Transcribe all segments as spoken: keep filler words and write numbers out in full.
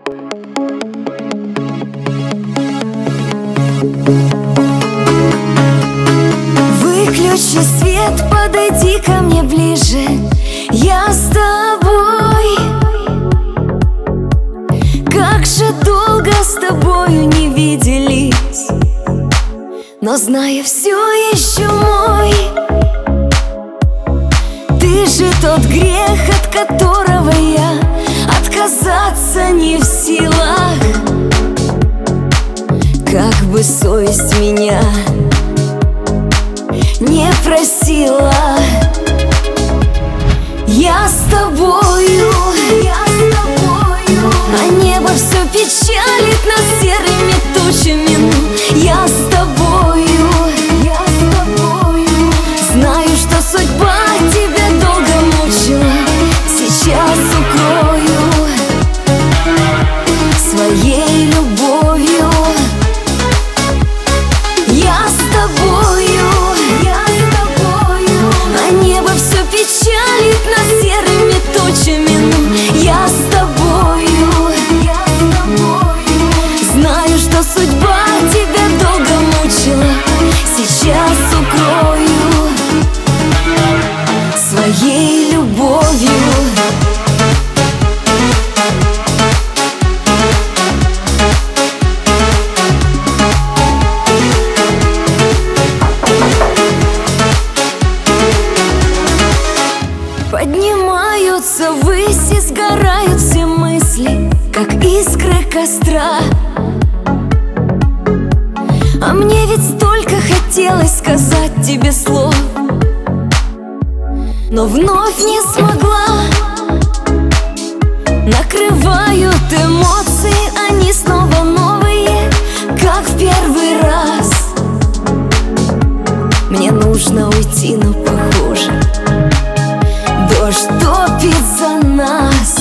Выключи свет, подойди ко мне ближе. Я с тобой. Как же долго с тобою не виделись, но зная, все еще мой. Ты же тот грех, от которого я отказаться не в силах. Как бы совесть меня не просила. Я с тобою, я с тобою, а небо все печалит нас серыми тучами. Я с тобою, я с тобою, знаю, что судьба тебя долго мучила. Сейчас укрою своей любовью. Я с тобою, я с тобою, а небо все печалит нас серыми тучами. Я с тобою, я с тобою, знаю, что судьба тебя долго мучила. Сейчас укрою своей любовью. Поднимаются ввысь и сгорают все мысли, как искры костра. А мне ведь столько хотелось сказать тебе слов, но вновь не смогла. Накрывают эмоции, они снова новые, как в первый раз. Мне нужно уйти, но похоже дождь топит за нас.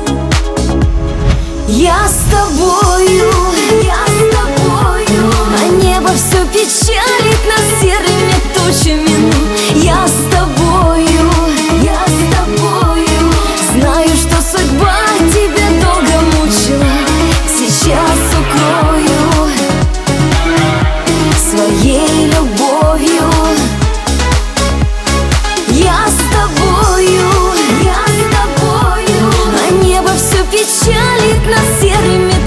Я с тобою, я с тобою, а небо все печалит нас серыми тучами. Я с тобою, я с тобою, знаю, что судьба тебя долго мучила. Сейчас укрою своей любовью. Я с тобою, я с тобою, а небо все печалит нас серыми